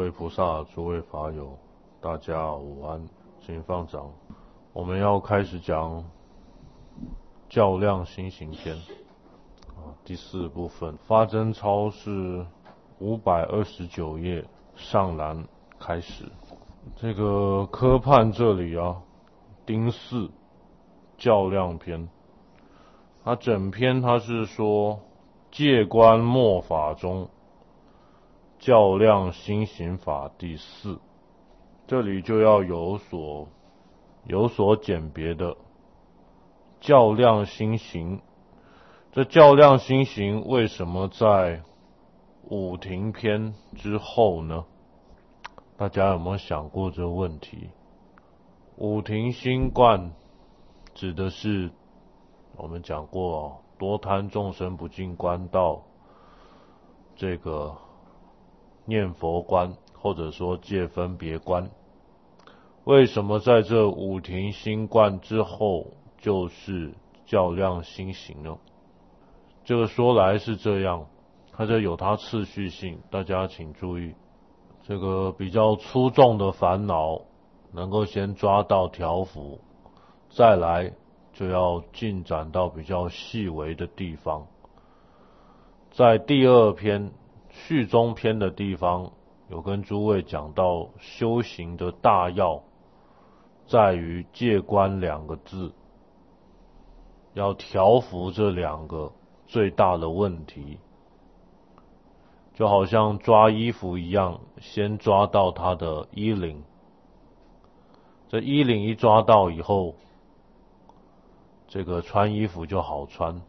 位菩萨、诸位法友，大家午安，请放掌。我们要开始讲较量心行篇第4部分。发真操是529页上栏开始。这个科判这里丁4较量篇，它整篇它是说戒观末法中较量心行法第4，这里就要有所简别的较量心行。这较量心行为什么在五停篇之后呢？大家有没有想过这个问题？五停心观指的是我们讲过多贪众生不净观到这个念佛观，或者说戒分别观。为什么在这五停心观之后就是较量心行呢？这个说来是这样，它这有它次序性，大家请注意。这个比较粗重的烦恼能够先抓到调伏，再来就要进展到比较细微的地方。在第2篇序中篇的地方，有跟诸位讲到修行的大要在于戒观2个字，要调伏这2个最大的问题，就好像抓衣服一样，先抓到它的衣领，这衣领一抓到以后，这个穿衣服就好穿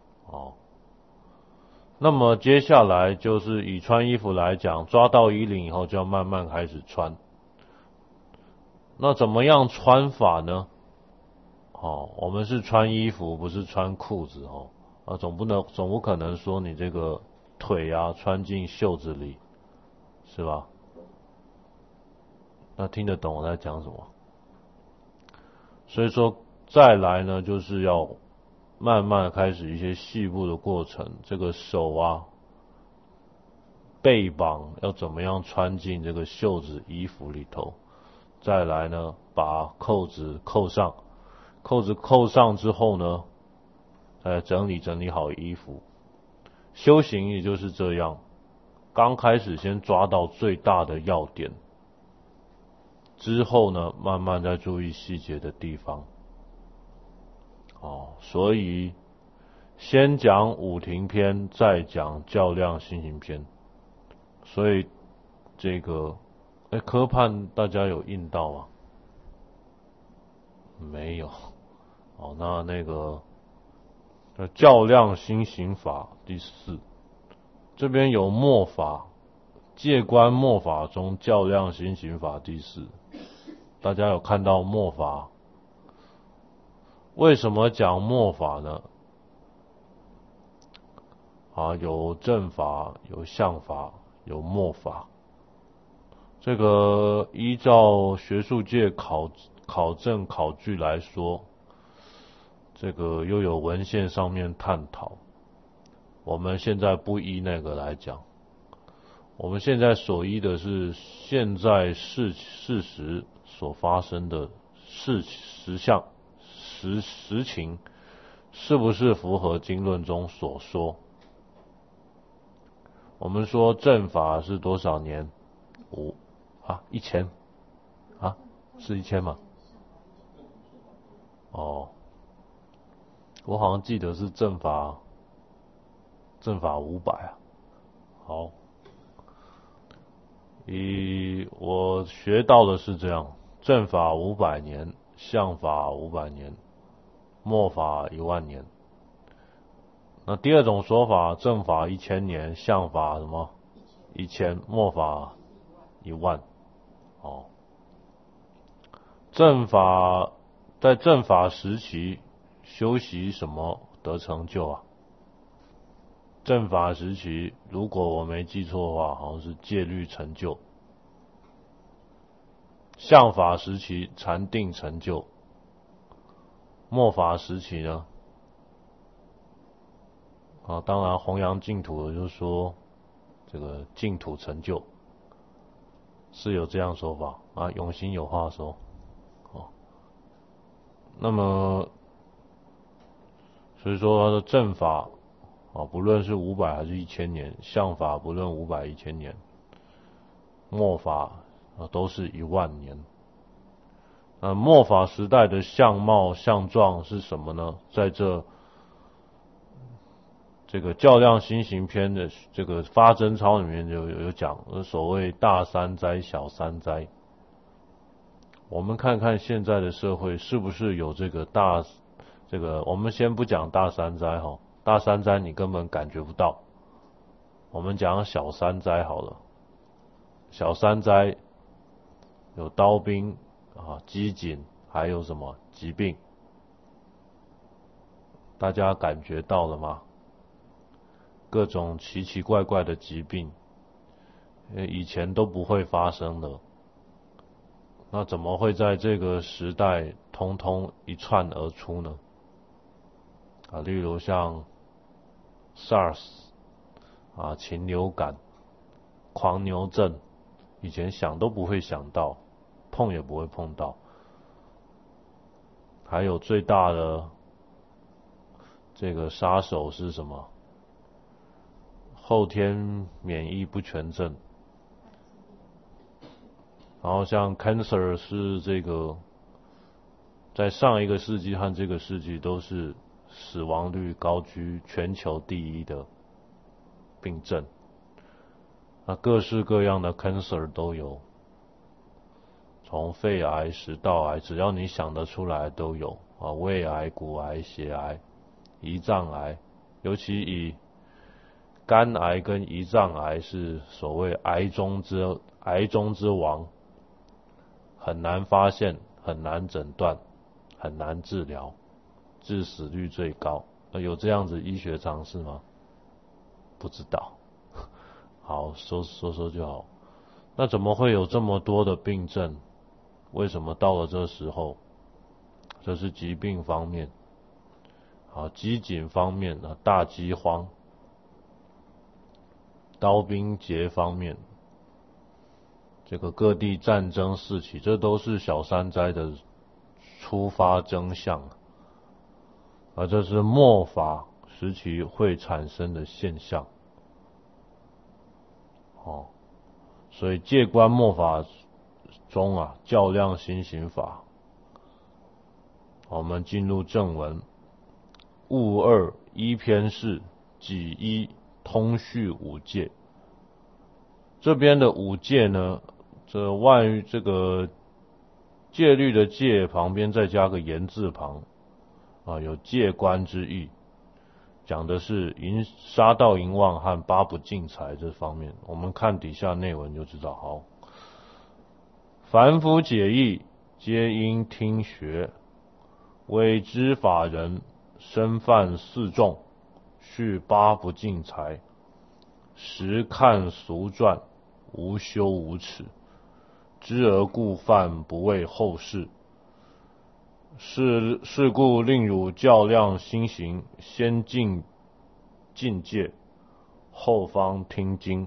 那么接下来就是以穿衣服来讲，抓到衣领以后就要慢慢开始穿。那怎么样穿法呢？我们是穿衣服，不是穿裤子总不可能说你这个腿穿进袖子里，是吧？那听得懂我在讲什么？所以说再来呢，就是要慢慢开始一些细部的过程。这个手背绑要怎么样穿进这个袖子衣服里头？再来呢，把扣子扣上。扣子扣上之后呢，整理好衣服。修行也就是这样，刚开始先抓到最大的要点，之后呢，慢慢再注意细节的地方。所以先讲五停篇，再讲较量心行篇。所以这个科判大家有印到吗？没有。那个较量心行法第4，这边有末法，戒观末法中较量心行法第4，大家有看到末法？为什么讲末法呢？有正法，有相法，有末法。这个依照学术界考证考据来说，这个又有文献上面探讨。我们现在不依那个来讲，我们现在所依的是现在事实所发生的实情，是不是符合经论中所说？我们说正法是多少年？1000是1000吗？我好像记得是正法500好，我学到的是这样，正法500年，相法500年，末法10000年。那第2种说法，正法1000年，相法1000，末法10000。在正法时期修习什么得成就正法时期，如果我没记错的话，好像是戒律成就。相法时期禅定成就。末法时期呢？当然弘扬净土的就是说这个净土成就。 是有这样说法啊，永兴有话说。哦，那么所以说他的正法啊，不论是500还是1000年，相法不论500、1000年，末法啊都是10000年。末法时代的相貌相状是什么呢？在这个较量心行篇的这个发真操里面就有讲，所谓大三灾、小三灾。我们看看现在的社会是不是有这个我们先不讲大三灾哈，大三灾你根本感觉不到。我们讲小三灾好了，小三灾有刀兵啊、饥馑，还有什么疾病？大家感觉到了吗？各种奇奇怪怪的疾病，以前都不会发生的，那怎么会在这个时代通通一窜而出呢？啊，例如像 SARS 啊、禽流感、狂牛症，以前想都不会想到，碰也不会碰到。还有最大的这个杀手是什么？后天免疫不全症。然后像 cancer 是这个在上一个世纪和这个世纪都是死亡率高居全球第一的病症。那各式各样的 cancer 都有，从肺癌、食道癌，只要你想得出来都有啊，胃癌、骨癌、血癌、胰脏癌，尤其以肝癌跟胰脏癌是所谓癌中之王，很难发现，很难诊断，很难治疗，致死率最高。有这样子医学常识吗？不知道。好，说就好。那怎么会有这么多的病症？为什么到了这时候？这是疾病方面。好，饥馑方面啊，大饥荒。刀兵劫方面，这个各地战争四起，这都是小三灾的出发征象，而这是末法时期会产生的现象。所以戒观末法中啊，较量心行法。我们进入正文，物二一篇是己一通序五戒。这边的五戒呢，这个戒律的戒旁边再加个言字旁啊，有戒观之意，讲的是杀盗淫妄和八不净财这方面。我们看底下内文就知道。好，凡夫解义，皆应听学，为知法人，身犯四众，续八不净财，时看俗传，无羞无耻，知而故犯，不畏后事。是故令汝较量心行，先尽境界，后方听经。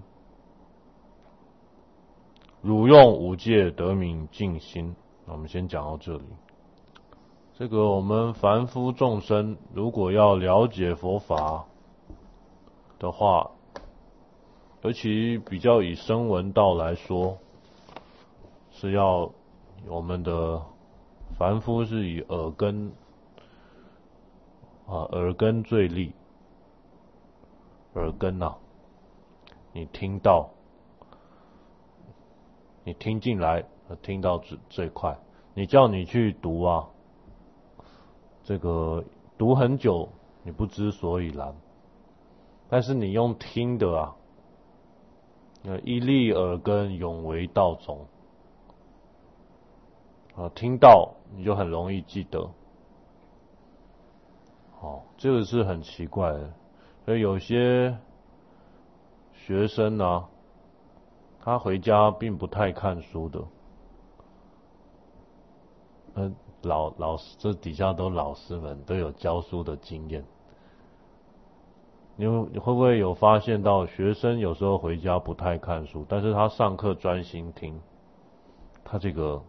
汝用五戒得明净心。我们先讲到这里。这个我们凡夫众生如果要了解佛法的话，尤其比较以声闻道来说，是要我们的凡夫是以耳根最利。耳根啊，你听到，你听进来，听到最快。你叫你去读啊，这个读很久，你不知所以然。但是你用听的啊，一利耳根，永为道种。听到你就很容易记得。这个是很奇怪的。所以有些学生啊，他回家并不太看书的。老师，这底下都老师们都有教书的经验。你会不会有发现到学生有时候回家不太看书，但是他上课专心听， 他这个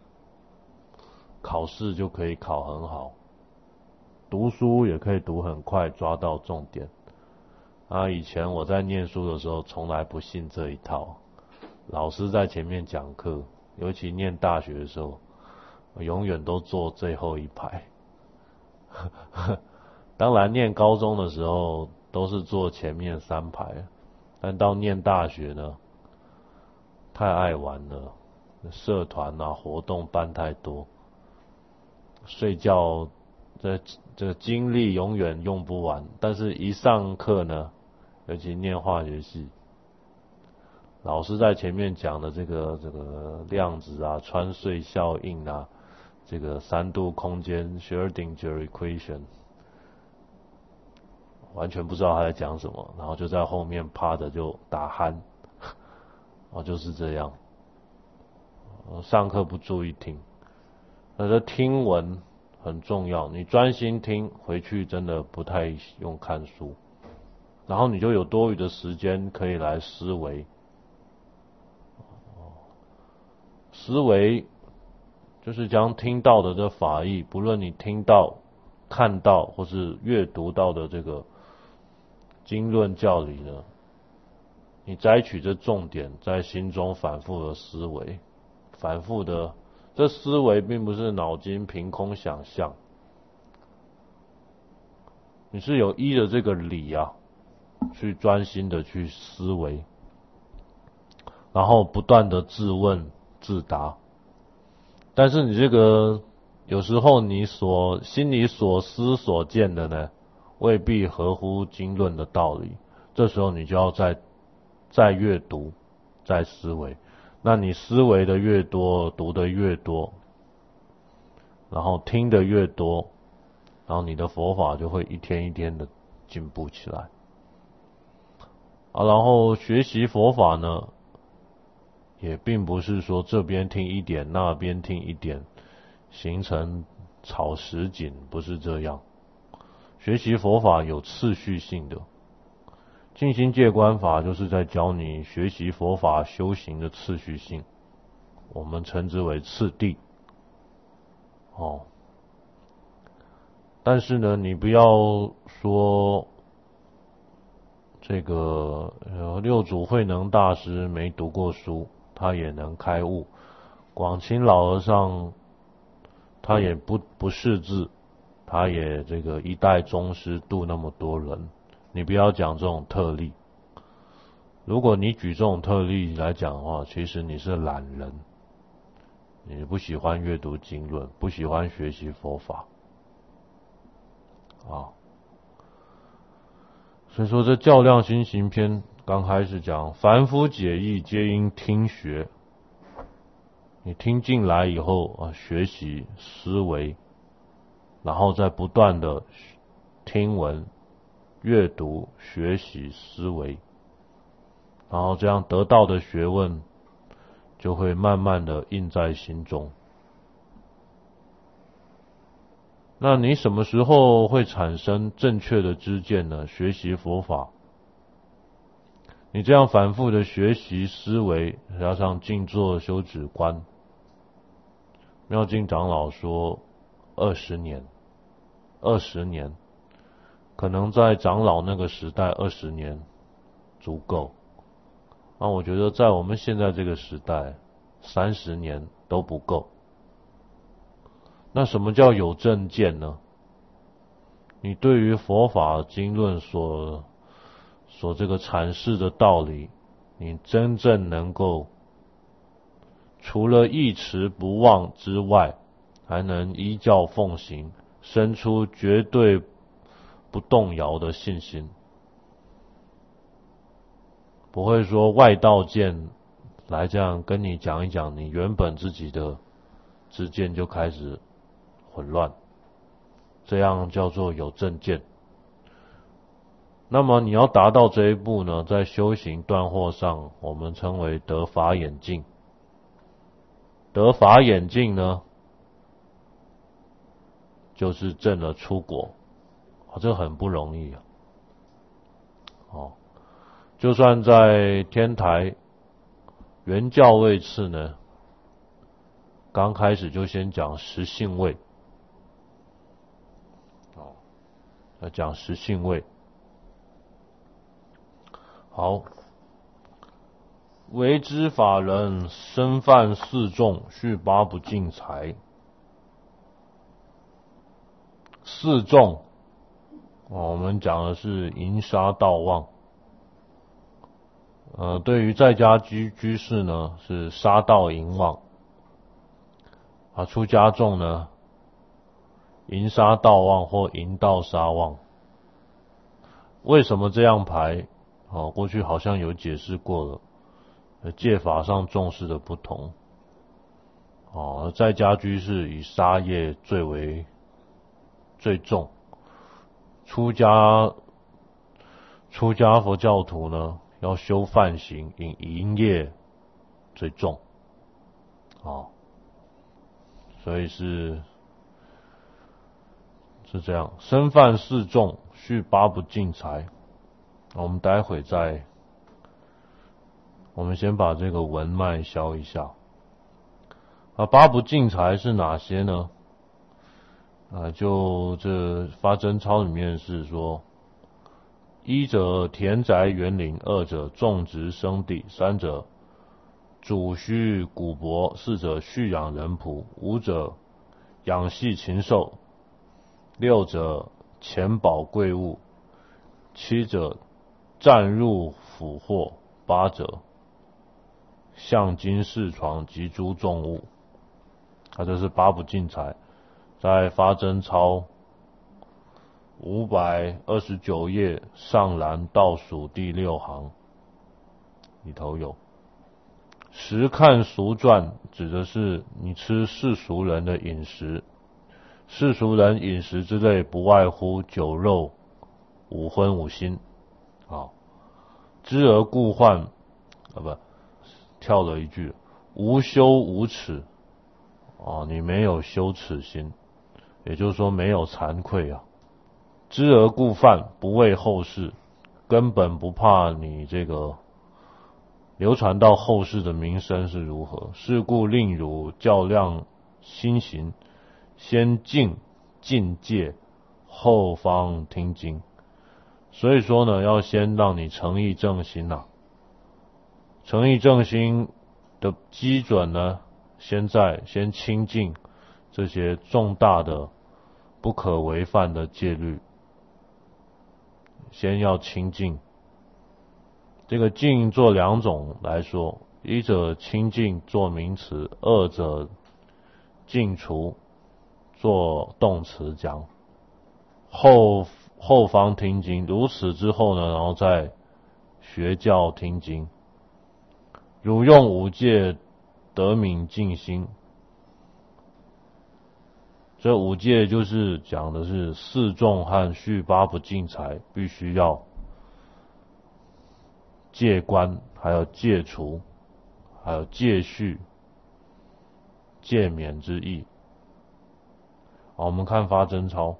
考试就可以考很好，读书也可以读很快，抓到重点。以前我在念书的时候从来不信这一套，老师在前面讲课，尤其念大学的时候，我永远都坐最后一排。当然念高中的时候都是坐前面3排，但到念大学呢，太爱玩了，社团活动办太多，睡觉这精力永远用不完。但是一上课呢，尤其念化学系，老师在前面讲的这个量子穿隧效应这个3度空间 Schrödinger equation， 完全不知道他在讲什么，然后就在后面趴着就打鼾，就是这样。上课不注意听，那这听闻很重要，你专心听，回去真的不太用看书，然后你就有多余的时间可以来思维。思维就是将听到的这法义，不论你听到、看到或是阅读到的这个经论教理呢，你摘取这重点，在心中反复的思维，反复的，这思维并不是脑筋凭空想象，你是有依着这个理去专心的去思维，然后不断的自问自答。但是你这个有时候你心里所思所见的呢，未必合乎经论的道理，这时候你就要再阅读，再思维。那你思维的越多，读的越多，然后听的越多，然后你的佛法就会一天一天的进步起来。然后学习佛法呢，也并不是说这边听一点，那边听一点，形成草食锦，不是这样。学习佛法有次序性的，静心戒观法就是在教你学习佛法修行的次序性，我们称之为次第。但是呢，你不要说这个六祖慧能大师没读过书，他也能开悟。广清老和尚他也不识字，他也这个一代宗师度那么多人。你不要讲这种特例，如果你举这种特例来讲的话，其实你是懒人，你不喜欢阅读经论，不喜欢学习佛法所以说这较量心行篇刚开始讲，凡夫解义皆因听学，你听进来以后学习思维，然后再不断的听闻、阅读、学习、思维，然后这样得到的学问就会慢慢的印在心中。那你什么时候会产生正确的知见呢？学习佛法，你这样反复的学习思维，加上静坐修止观，妙净长老说20年，可能在长老那个时代20年足够。那我觉得在我们现在这个时代，30年都不够。那什么叫有正见呢？你对于佛法经论所这个阐释的道理，你真正能够除了忆持不忘之外，还能依教奉行，生出绝对不动摇的信心，不会说外道见来这样跟你讲一讲，你原本自己的知见就开始混乱，这样叫做有正见。那么你要达到这一步呢，在修行断惑上，我们称为得法眼净。得法眼净呢，就是证了出果，这很不容易就算在天台原教位次呢， 刚开始就先讲实性位，要讲实性位。好，为之法人身犯四众，续八不尽财。四众，我们讲的是淫杀盗妄。对于在家居士呢，是杀盗淫妄。出家众呢，淫杀盗妄或淫盗杀妄。为什么这样排？过去好像有解释过了，戒法上重视的不同。在家居士以杀业最重，出家佛教徒呢，要修梵行，以淫业最重。所以是这样，身犯四众，续八不尽财。我们待会我们先把这个文脉消一下。八不尽财是哪些呢？就这发真钞里面是说，一者田宅园林，二者种植生地，三者主需谷帛，四者蓄养人仆，五者养系禽兽，六者钱宝贵物，七者占入府货，八者象金饰床及诸重物。这是八不尽财，在发真钞529页上栏倒数第6行里头有。食看俗传，指的是你吃世俗人的饮食。世俗人饮食之类，不外乎酒肉、五荤五辛。知而故患，跳了一句，无羞无耻。你没有羞耻心，也就是说没有惭愧啊。知而故犯，不畏后世，根本不怕你这个流传到后世的名声是如何。是故令汝较量心行，先尽戒，后方听经。所以说呢，要先让你诚意正心诚意正心的基准呢，先清净这些重大的不可违犯的戒律，先要清净。这个净做两种来说，一者清净做名词，二者净除做动词讲。后方听经，如此之后呢，然后再学教听经。汝用五戒得敏净心，这五戒就是讲的是四众和续八不尽财，必须要戒观，还有戒除，还有戒续、戒免之意。我们看发真钞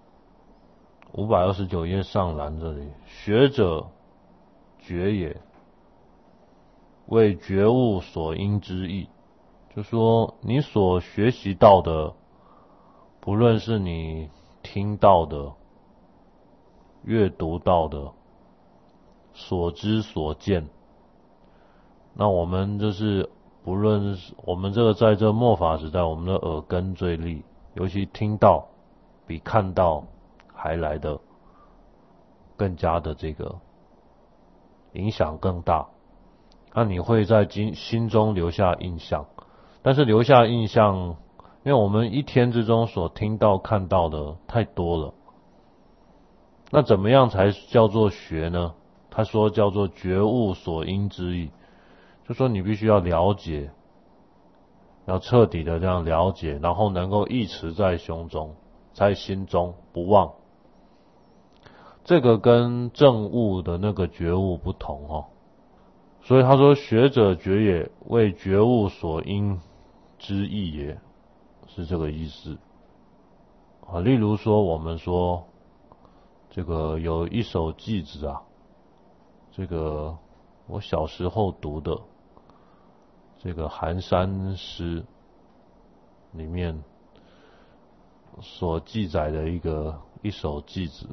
529页上栏这里，学者觉也，为觉悟所应之意。就说你所学习到的，不论是你听到的、阅读到的、所知所见，那我们就是不论是我们这个在这末法时代，我们的耳根最利，尤其听到比看到还来的更加的这个影响更大。那你会在心中留下印象，但是留下印象，因为我们一天之中所听到看到的太多了。那怎么样才叫做学呢？他说叫做觉悟所应之意，就说你必须要了解，要彻底的这样了解，然后能够忆持在胸中，在心中不忘。这个跟正悟的那个觉悟不同所以他说学者觉也，为觉悟所应之意也，是这个意思。例如说我们说这个有一首偈子这个我小时候读的这个寒山诗， 里面所记载的一首偈子，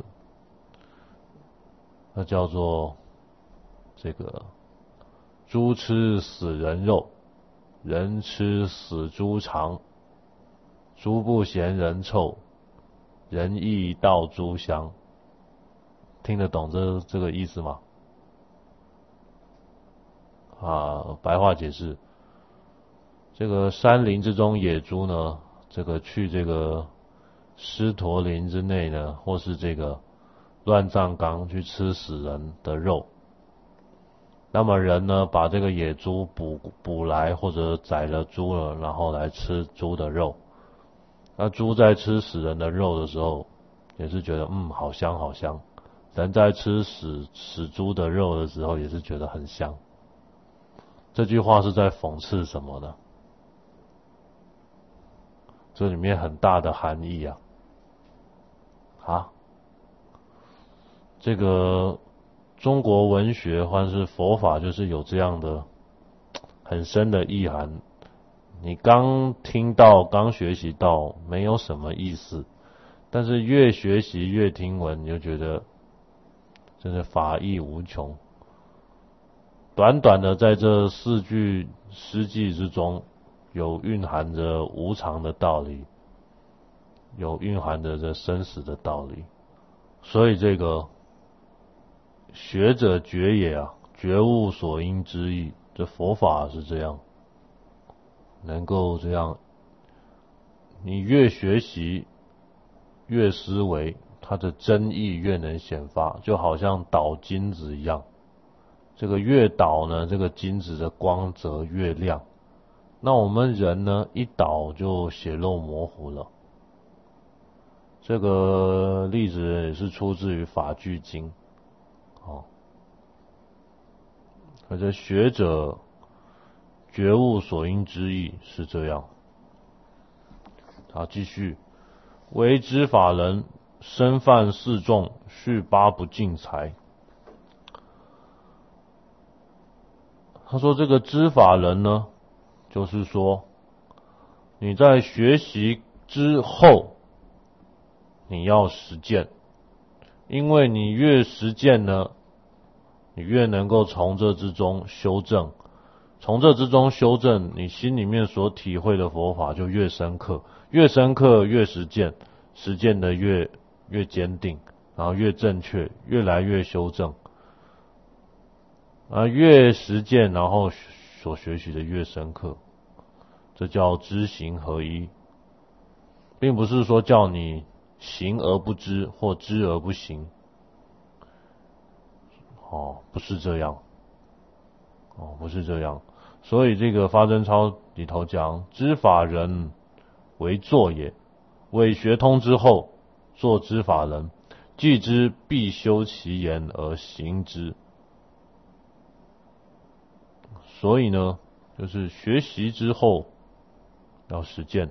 那叫做这个猪吃死人肉，人吃死猪肠，猪不嫌人臭，人亦道猪香。听得懂这个意思吗？白话解释，这个山林之中野猪呢，这个去这个狮驼林之内呢，或是这个乱葬岗去吃死人的肉，那么人呢，把这个野猪捕来，或者宰了猪了，然后来吃猪的肉。那猪在吃死人的肉的时候，也是觉得好香好香。人在吃死猪的肉的时候，也是觉得很香。这句话是在讽刺什么呢？这里面很大的含义这个中国文学或是佛法，就是有这样的很深的意涵。你刚听到、刚学习到，没有什么意思，但是越学习越听闻，你就觉得真的法义无穷。短短的在这4句诗偈之中，有蕴含着无常的道理，有蕴含着这生死的道理。所以这个学者觉也觉悟所应之意，这佛法是这样，能够这样，你越学习越思维，它的真意越能显发，就好像倒金子一样，这个越倒呢，这个金子的光泽越亮。那我们人呢，一倒就血肉模糊了。这个例子也是出自于法句经。而且学者觉悟所应之意是这样。好，继续，为知法人，身犯四众，续八不尽财。他说这个知法人呢，就是说你在学习之后，你要实践，因为你越实践呢，你越能够从这之中修正，从这之中修正，你心里面所体会的佛法就越深刻，越深刻越实践，实践的越坚定，然后越正确，越来越修正，越实践，然后所学习的越深刻，这叫知行合一，并不是说叫你行而不知或知而不行，不是这样，不是这样。所以这个发真操里头讲，知法人为作也，为学通之后，做知法人，既知必修其言而行之。所以呢，就是学习之后要实践，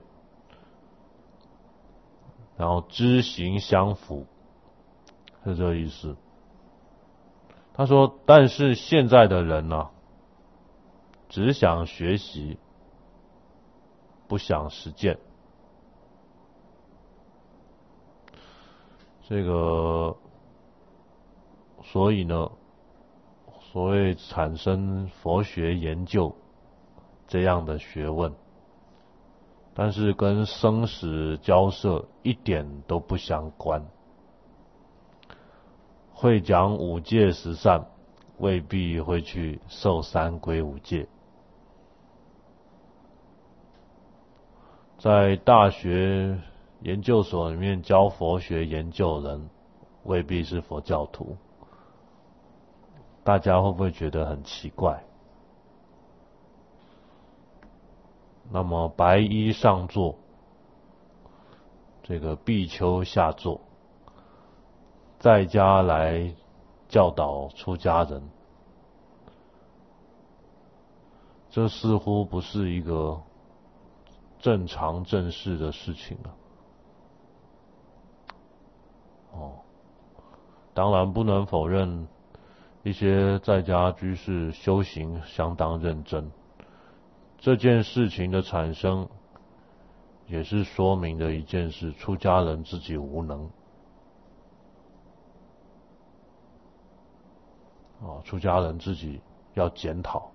然后知行相符，是这个意思。他说，但是现在的人呢，只想学习，不想实践。这个，所以呢，所谓产生佛学研究这样的学问，但是跟生死交涉一点都不相关。会讲五戒十善，未必会去受三归五戒。在大学研究所里面教佛学研究的人，未必是佛教徒。大家会不会觉得很奇怪？那么白衣上座，这个比丘下座，在家来教导出家人，这似乎不是一个正常正式的事情了。当然不能否认一些在家居士修行相当认真，这件事情的产生也是说明的一件事：出家人自己无能。出家人自己要检讨。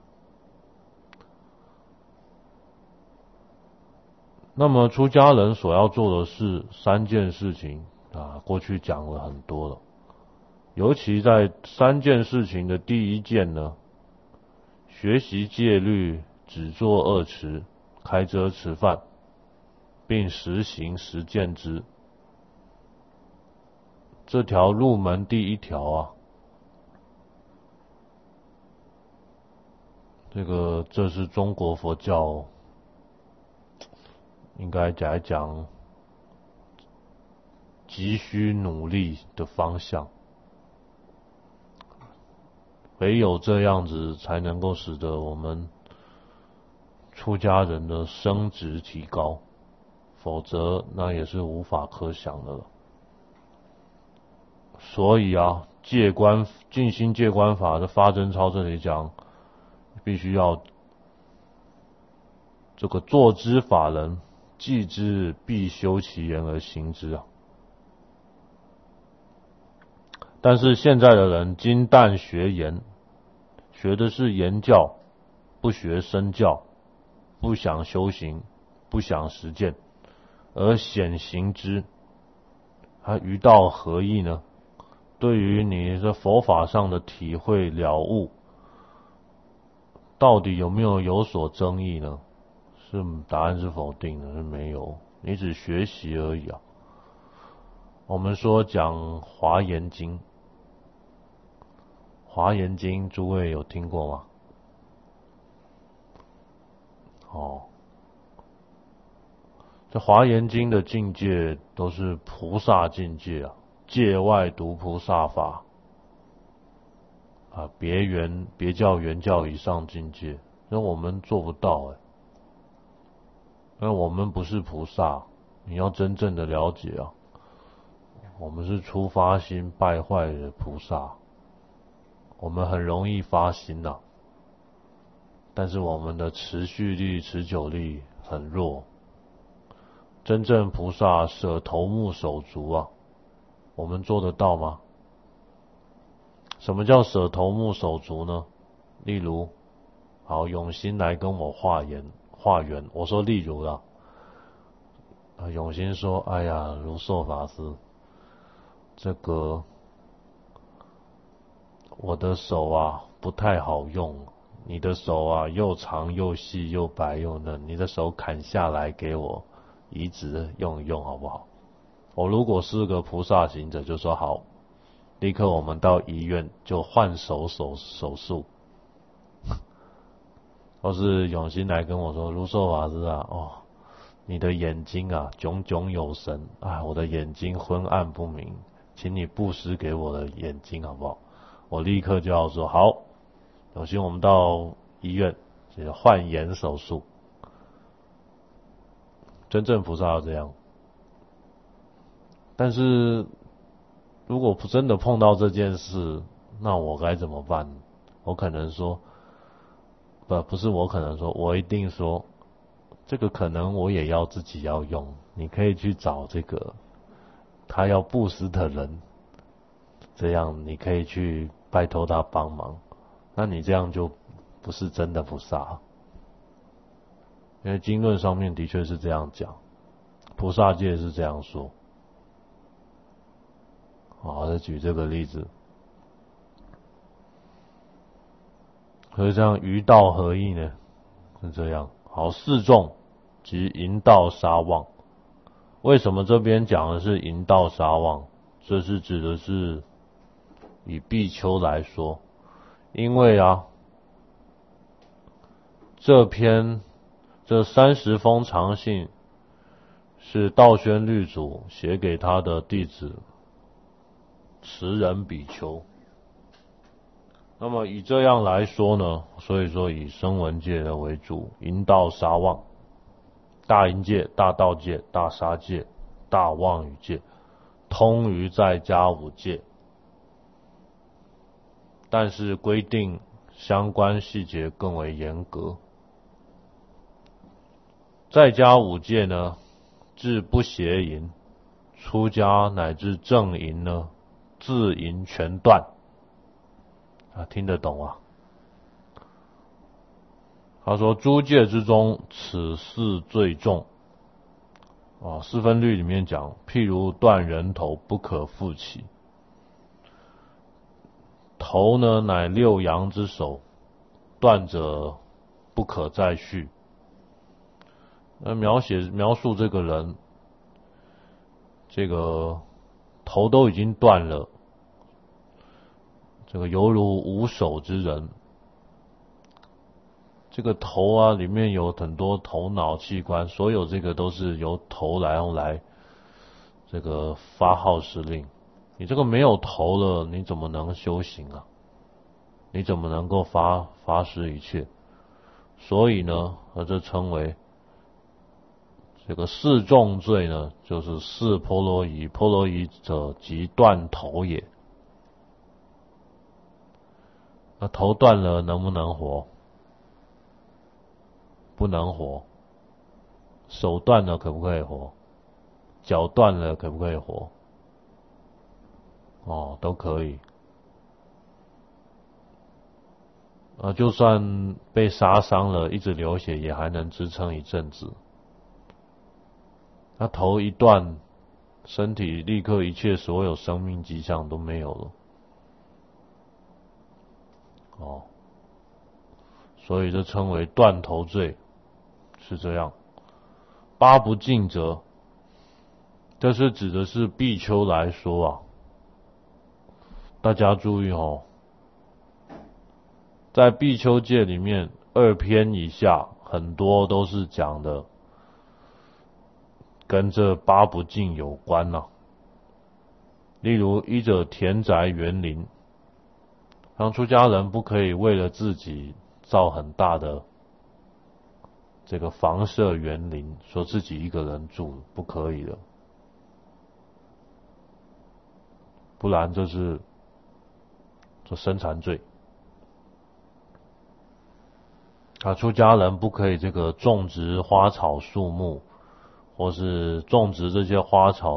那么出家人所要做的是3件事情过去讲了很多了。尤其在3件事情的第1件呢，学习戒律，只作恶持，开遮吃饭，并实行实践之。这条入门第1条这是中国佛教应该讲急需努力的方向。唯有这样子才能够使得我们出家人的升职提高，否则那也是无法可想的了。所以净心戒观法的发真操这里讲，必须要这个作之法人，既之必修其言而行之但是现在的人精淡学言，学的是言教，不学身教，不想修行，不想实践，而显行之。于道何益呢？对于你的佛法上的体会了悟，到底有所争议呢？答案是否定的，是没有，你只学习而已我们说讲华严经，华严经诸位有听过吗？这华严经的境界都是菩萨境界界外独菩萨法别教原教以上境界，那我们做不到因为我们不是菩萨，你要真正的了解我们是初发心败坏的菩萨，我们很容易发心但是我们的持续力、持久力很弱。真正菩萨舍头目手足我们做得到吗？什么叫舍头目手足呢？例如，永心来跟我化缘，我说例如永心说：“哎呀，如寿法师，我的手不太好用，你的手又长又细又白又嫩，你的手砍下来给我移植用一用好不好？”我如果是个菩萨行者，就说好，立刻我们到医院就换手术。或是永心来跟我说：“如寿法师你的眼睛炯炯有神我的眼睛昏暗不明，请你布施给我的眼睛好不好？”我立刻就要说好，永心，我们到医院换眼手术。真正菩萨要这样。但是如果真的碰到这件事，那我该怎么办？我可能说，不是我可能说，我一定说，这个可能我也要自己要用，你可以去找他要布施的人，这样你可以去拜托他帮忙。那你这样就不是真的菩萨，因为经论上面的确是这样讲，菩萨界是这样说。再举这个例子，所以这样于道何益呢？是这样。好，四众即淫道杀妄。为什么这边讲的是淫道杀妄？这是指的是以比丘来说，因为这30封长信是道宣律祖写给他的弟子持人比丘。那么以这样来说呢，所以说以声闻戒的为主，淫道杀妄，大淫戒、大道戒、大杀戒、大妄语戒，通于在家5戒，但是规定相关细节更为严格。 在家五戒呢，至不邪淫；出家乃至正淫呢，自淫全断。听得懂啊？他说诸戒之中，此事最重。四分律里面讲，譬如断人头，不可复起。头呢，乃六阳之首，断者不可再续。描述这个人，这个头都已经断了，这个犹如无手之人。这个头啊，里面有很多头脑器官，所有这个都是由头来这个发号施令。你这个没有头了，你怎么能修行啊？你怎么能够发施一切？所以呢，这称为这个四重罪呢，就是四波罗夷。波罗夷者，即断头也。那头断了，能不能活？不能活。手断了可不可以活？脚断了可不可以活？都可以。就算被杀伤了，一直流血，也还能支撑一阵子。那头一断，身体立刻一切所有生命迹象都没有了。所以这称为断头罪，是这样。八不净者，这是指的是比丘来说啊。大家注意在比丘戒里面2篇以下，很多都是讲的跟这八不净有关啊。例如一者田宅园林，让出家人不可以为了自己造很大的这个房舍园林，说自己一个人住，不可以的。不然这是生产罪。出家人不可以这个种植花草树木，或是种植这些花草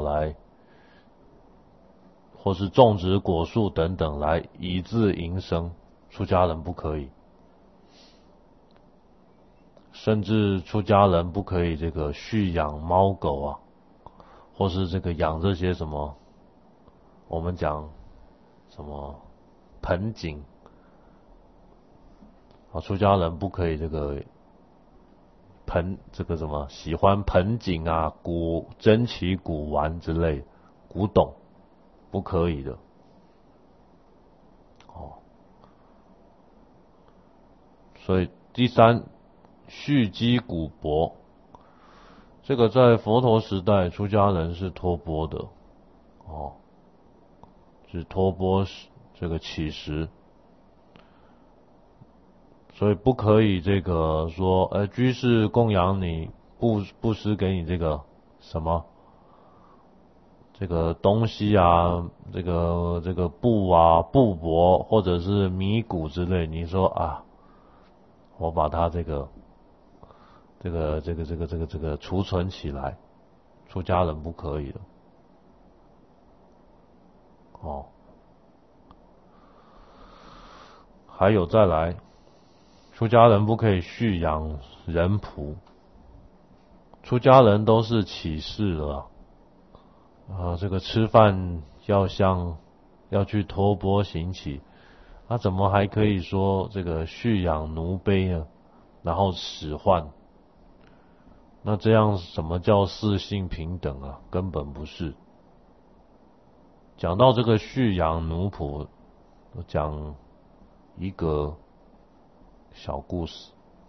或是种植果树等等来以自营生，出家人不可以。甚至出家人不可以这个蓄养猫狗啊，或是这个养这些什么，我们讲什么盆景。出家人不可以这个什么喜欢盆景啊、珍奇古玩之类古董，不可以的。所以第三，蓄积古帛，这个在佛陀时代出家人是托钵的，是托钵这个乞食。所以不可以这个说，居士供养你，布施给你这个什么这个东西啊，这个布啊、布帛或者是米谷之类，你说我把它这个储存起来，出家人不可以的。还有再来。出家人不可以蓄养人仆，出家人都是起士了这个吃饭要去托钵行乞，怎么还可以说这个蓄养奴婢呢？然后使唤，那这样什么叫四性平等啊？根本不是。讲到这个蓄养奴仆，讲一个小故事。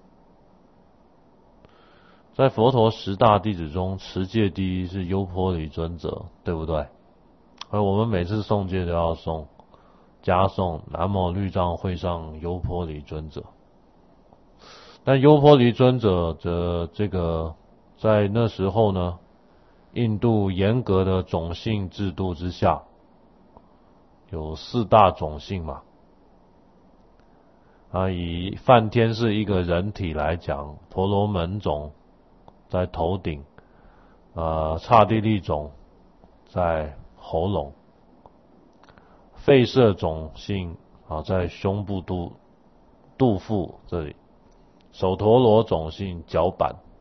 在佛陀10大弟子中，持戒第一是优婆离尊者，对不对？而我们每次诵戒都要加诵南无律藏会上优婆离尊者。但优婆离尊者的这个在那时候呢，印度严格的种姓制度之下，有4大种姓嘛。以梵天是一个人体来讲，婆罗门种在头顶，刹帝利种在喉咙，肺色种性在胸部肚腹这里，首陀罗种性脚板